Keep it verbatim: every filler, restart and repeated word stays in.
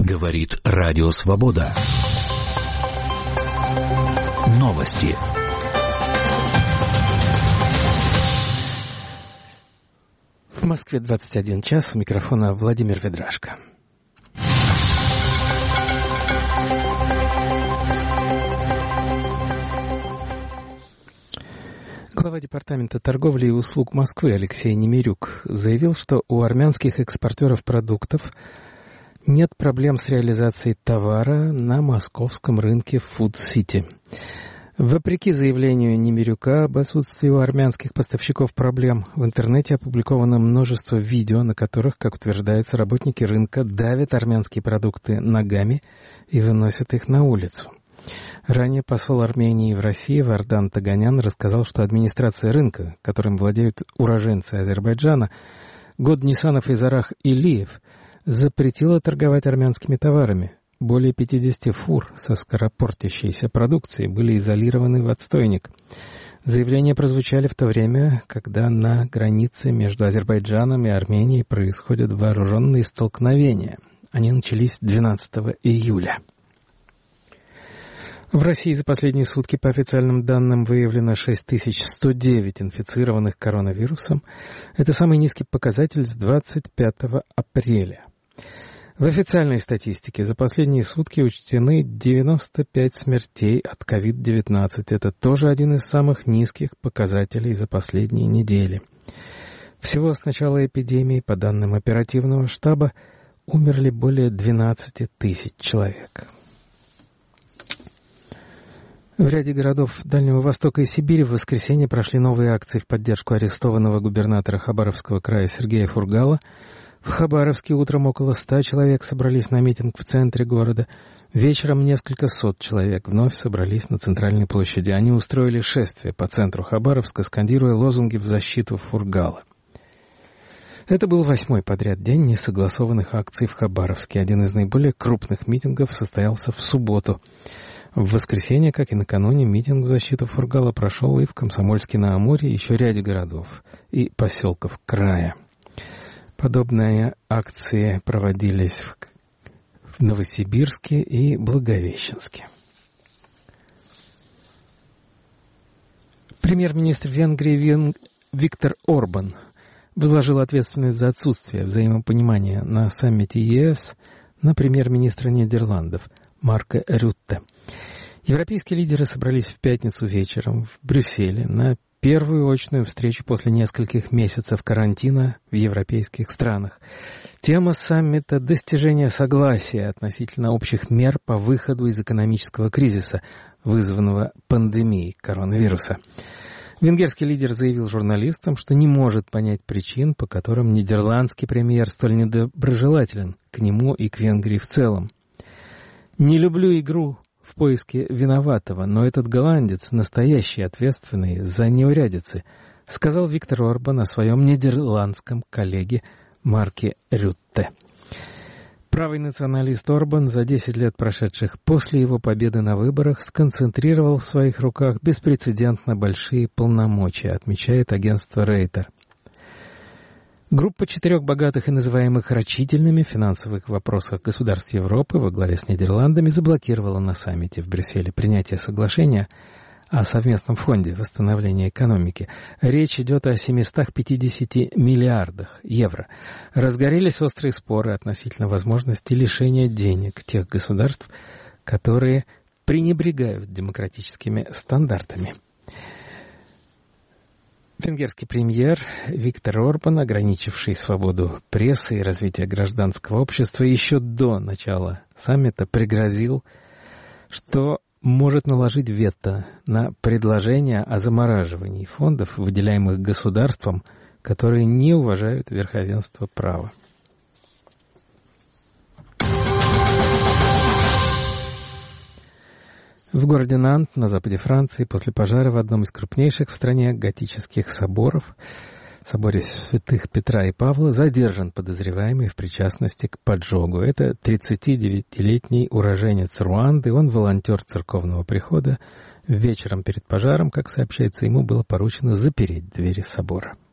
Говорит Радио Свобода. Новости. В Москве двадцать один час. У микрофона Владимир Ведрашко. Глава Департамента торговли и услуг Москвы Алексей Немирюк заявил, что у армянских экспортеров продуктов нет проблем с реализацией товара на московском рынке Food City. Вопреки заявлению Немирюка об отсутствии у армянских поставщиков проблем, в интернете опубликовано множество видео, на которых, как утверждается, работники рынка давят армянские продукты ногами и выносят их на улицу. Ранее посол Армении в России Вардан Таганян рассказал, что администрация рынка, которым владеют уроженцы Азербайджана, Год Нисанов и Зарах Илиев, запретила торговать армянскими товарами. Более пятьдесят фур со скоропортящейся продукцией были изолированы в отстойник. Заявления прозвучали в то время, когда на границе между Азербайджаном и Арменией происходят вооруженные столкновения. Они начались двенадцатого июля. В России за последние сутки, по официальным данным, выявлено шесть тысяч сто девять инфицированных коронавирусом. Это самый низкий показатель с двадцать пятого апреля. В официальной статистике за последние сутки учтены девяносто пять смертей от ковид девятнадцать. Это тоже один из самых низких показателей за последние недели. Всего с начала эпидемии, по данным оперативного штаба, умерли более двенадцать тысяч человек. В ряде городов Дальнего Востока и Сибири в воскресенье прошли новые акции в поддержку арестованного губернатора Хабаровского края Сергея Фургала. В Хабаровске утром около ста человек собрались на митинг в центре города. Вечером несколько сот человек вновь собрались на центральной площади. Они устроили шествие по центру Хабаровска, скандируя лозунги в защиту Фургала. Это был восьмой подряд день несогласованных акций в Хабаровске. Один из наиболее крупных митингов состоялся в субботу. В воскресенье, как и накануне, митинг в защиту Фургала прошел и в Комсомольске-на-Амуре, и еще ряде городов и поселков края. Подобные акции проводились в Новосибирске и Благовещенске. Премьер-министр Венгрии Виктор Орбан возложил ответственность за отсутствие взаимопонимания на саммите ЕС на премьер-министра Нидерландов Марка Рютте. Европейские лидеры собрались в пятницу вечером в Брюсселе на первую очную встречу после нескольких месяцев карантина в европейских странах. Тема саммита — достижение согласия относительно общих мер по выходу из экономического кризиса, вызванного пандемией коронавируса. Венгерский лидер заявил журналистам, что не может понять причин, по которым нидерландский премьер столь недоброжелателен к нему и к Венгрии в целом. «Не люблю игру в поиске виноватого, но этот голландец настоящий ответственный за неурядицы», сказал Виктор Орбан о своем нидерландском коллеге Марке Рютте. Правый националист Орбан за десять лет, прошедших после его победы на выборах, сконцентрировал в своих руках беспрецедентно большие полномочия, отмечает агентство Рейтер. Группа четырех богатых и называемых рачительными в финансовых вопросах государств Европы во главе с Нидерландами заблокировала на саммите в Брюсселе принятие соглашения о совместном фонде восстановления экономики. Речь идет о семистах пятидесяти миллиардах евро. Разгорелись острые споры относительно возможности лишения денег тех государств, которые пренебрегают демократическими стандартами. Венгерский премьер Виктор Орбан, ограничивший свободу прессы и развитие гражданского общества еще до начала саммита, пригрозил, что может наложить вето на предложение о замораживании фондов, выделяемых государствам, которые не уважают верховенство права. В городе Нант, на западе Франции, после пожара в одном из крупнейших в стране готических соборов, соборе святых Петра и Павла, задержан подозреваемый в причастности к поджогу. Это тридцатидевятилетний уроженец Руанды, он волонтер церковного прихода. Вечером перед пожаром, как сообщается, ему было поручено запереть двери собора.